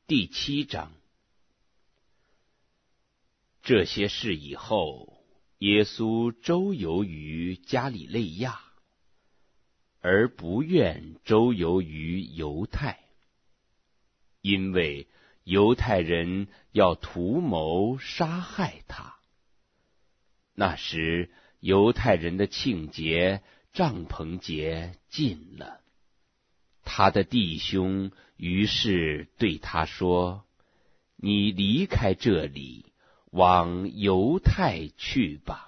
第7章。这些事以后，耶稣周游于加里肋亚，而不愿周游于犹太，因为犹太人要图谋杀害他。那时，犹太人的庆节帐篷节近了。他的弟兄于是对他说：“你离开这里，往犹太去吧，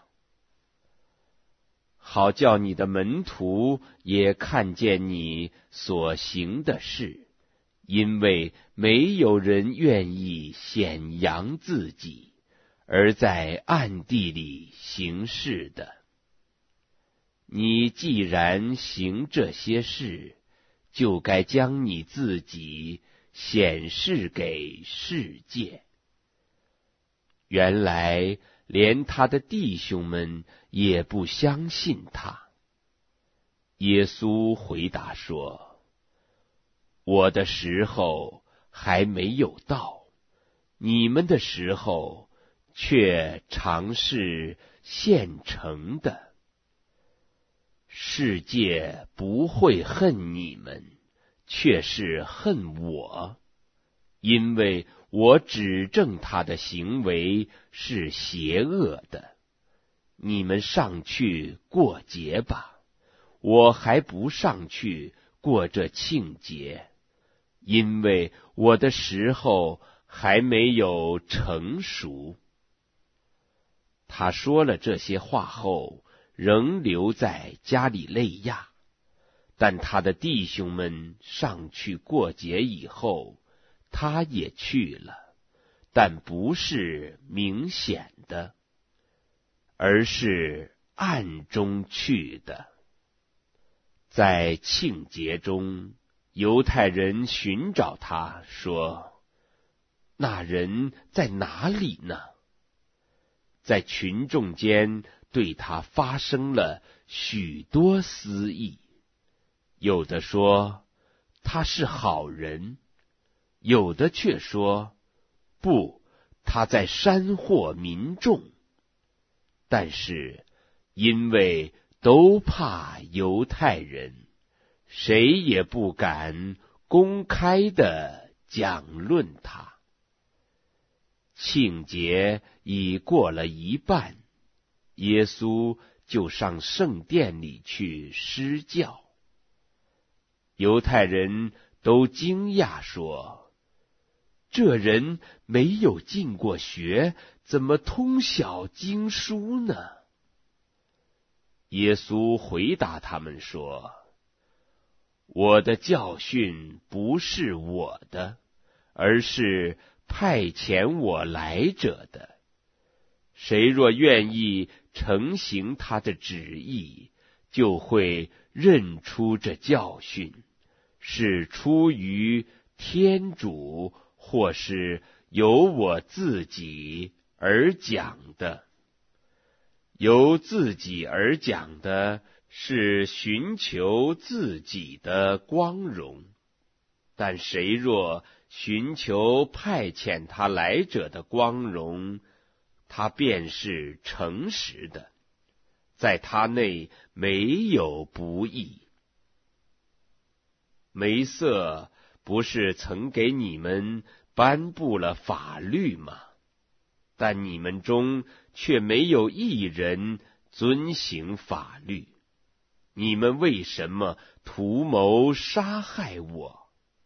好叫你的门徒也看见你所行的事，因为没有人愿意显扬自己，而在暗地里行事的。你既然行这些事，就该将你自己显示给世界。”原来连他的弟兄们也不相信他。耶稣回答说：“我的时候还没有到，你们的时候却常是现成的。世界不会恨你们，却是恨我，因为我指证他的行为是邪恶的。你们上去过节吧，我还不上去过这庆节，因为我的时候还没有成熟。”他说了这些话后，仍留在加里肋亚，但他的弟兄们上去过节以后，他也去了，但不是明显的，而是暗中去的。在庆节中，犹太人寻找他，说：“那人在哪里呢？”在群众间对他发生了许多私议，有的说他是好人，有的却说不，他在煽惑民众。但是因为都怕犹太人，谁也不敢公开地讲论他。庆节已过了一半，耶稣就上圣殿里去施教。犹太人都惊讶说：“这人没有进过学，怎么通晓经书呢？”耶稣回答他们说：“我的教训不是我的，而是派遣我来者的。谁若愿意承行他的旨意，就会认出这教训是出于天主，或是由我自己而讲的。由自己而讲的，是寻求自己的光荣；但谁若寻求派遣他来者的光荣，他便是诚实的，在他内没有不义。梅瑟不是曾给你们颁布了法律吗？但你们中却没有一人遵行法律。你们为什么图谋杀害我？”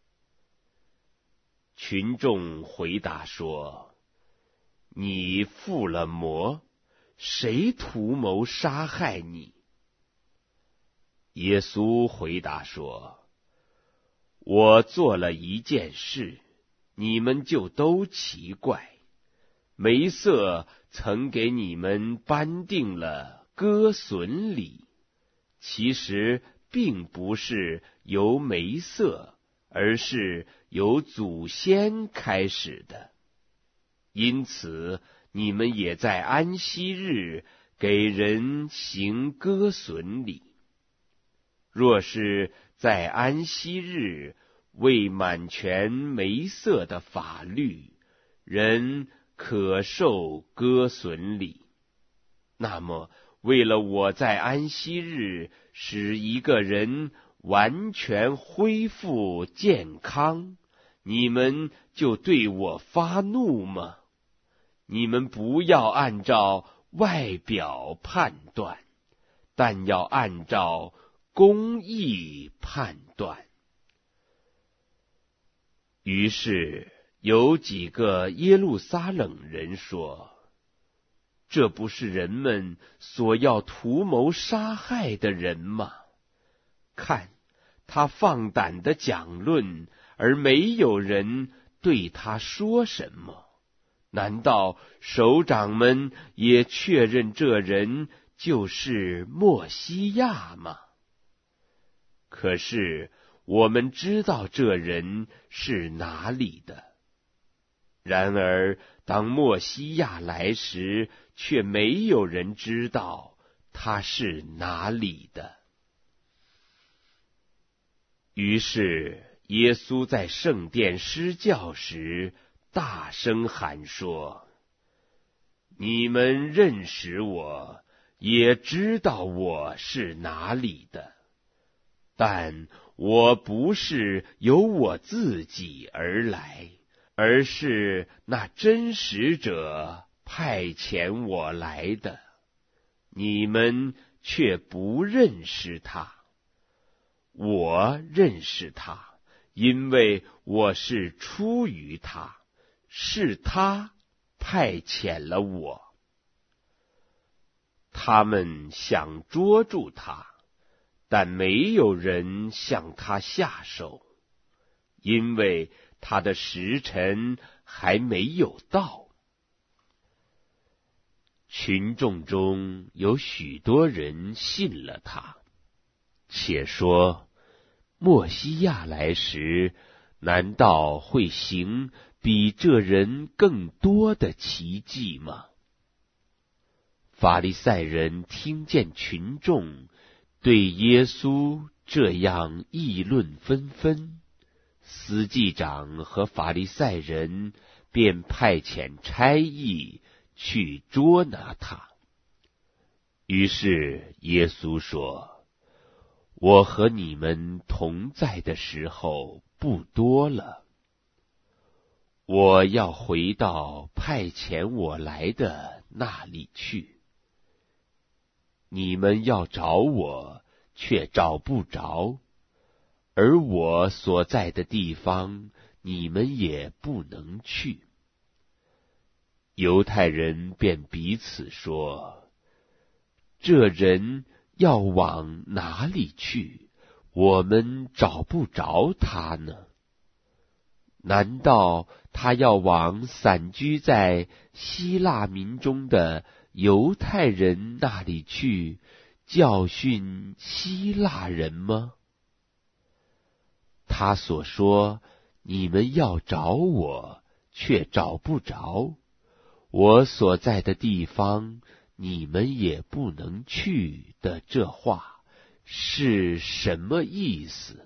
群众回答说：“你附了魔，谁图谋杀害你？”耶稣回答说：“我做了一件事，你们就都奇怪。梅瑟曾给你们颁定了割损礼，其实并不是由梅瑟，而是由祖先开始的。因此，你们也在安息日给人行割损礼。若是在安息日未满全没色的法律，人可受割损礼。那么，为了我在安息日使一个人完全恢复健康，你们就对我发怒吗？你们不要按照外表判断，但要按照公义判断。于是有几个耶路撒冷人说，这不是人们所要图谋杀害的人吗？看，他放胆地讲论，而没有人对他说什么。难道首长们也确认这人就是默西亚吗？可是我们知道这人是哪里的。然而当默西亚来时，却没有人知道他是哪里的。于是耶稣在圣殿施教时大声喊说，你们认识我，也知道我是哪里的，但我不是由我自己而来，而是那真实者派遣我来的，你们却不认识他。我认识他，因为我是出于他，是他派遣了我。他们想捉住他，但没有人向他下手，因为他的时辰还没有到。群众中有许多人信了他，且说默西亚来时，难道会行比这人更多的奇迹吗？法利赛人听见群众对耶稣这样议论纷纷，司祭长和法利赛人便派遣差役去捉拿他。于是耶稣说，我和你们同在的时候不多了，我要回到派遣我来的那里去。你们要找我，却找不着，而我所在的地方，你们也不能去。犹太人便彼此说，这人要往哪里去？我们找不着他呢？难道他要往散居在希腊民中的犹太人那里去，教训希腊人吗？他所说，你们要找我，却找不着，我所在的地方，你们也不能去的这话，是什么意思？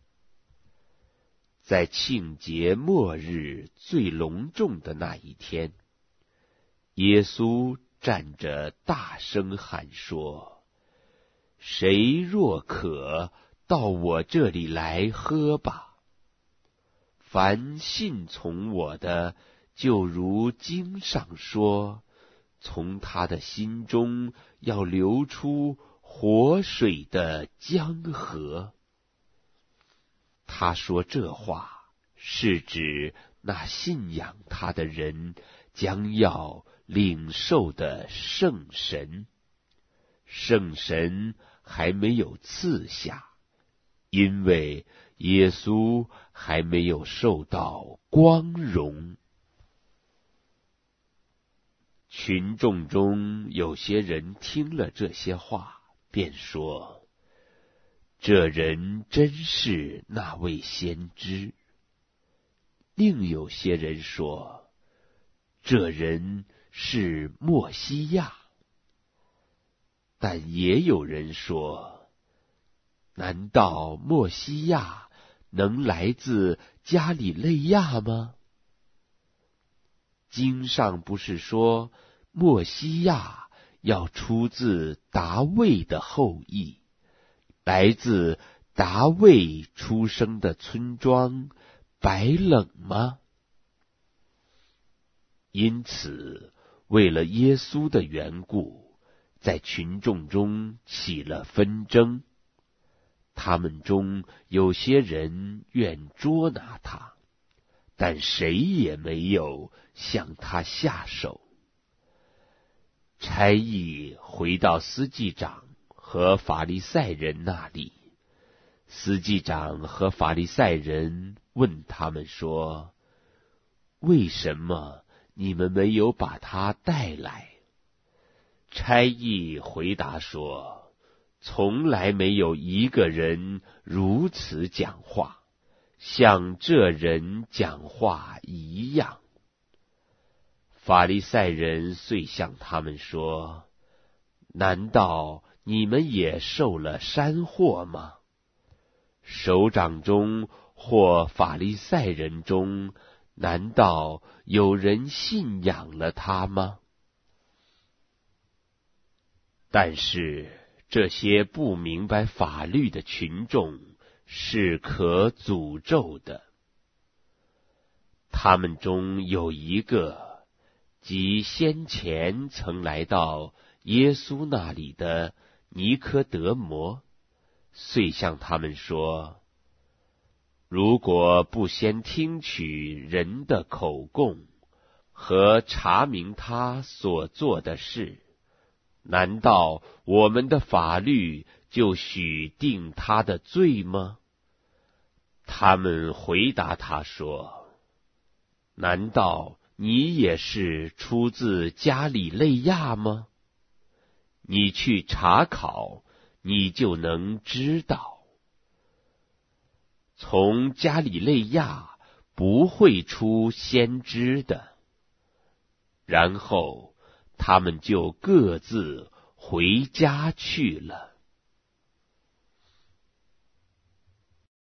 在庆节末日最隆重的那一天，耶稣站着大声喊说，谁若渴，到我这里来喝吧。凡信从我的，就如经上说，从他的心中要流出活水的江河。他说这话，是指那信仰他的人将要领受的圣神。圣神还没有赐下，因为耶稣还没有受到光荣。群众中有些人听了这些话，便说，这人真是那位先知。另有些人说，这人是默西亚。但也有人说，难道默西亚能来自加里肋亚吗？经上不是说默西亚要出自达味的后裔，来自达味出生的村庄白冷吗？因此，为了耶稣的缘故，在群众中起了纷争。他们中有些人愿捉拿他，但谁也没有向他下手。差役回到司祭长和法利赛人那里，司祭长和法利赛人问他们说：为什么你们没有把他带来？差役回答说：从来没有一个人如此讲话，像这人讲话一样。法利赛人遂向他们说：难道你们也受了山祸吗？首长中或法利赛人中，难道有人信仰了他吗？但是这些不明白法律的群众是可诅咒的。他们中有一个，即先前曾来到耶稣那里的尼科德摩，遂向他们说：如果不先听取人的口供和查明他所做的事，难道我们的法律就许定他的罪吗？他们回答他说：难道你也是出自加里肋亚吗？你去查考，你就能知道。从加里肋亚不会出先知的。然后他们就各自回家去了。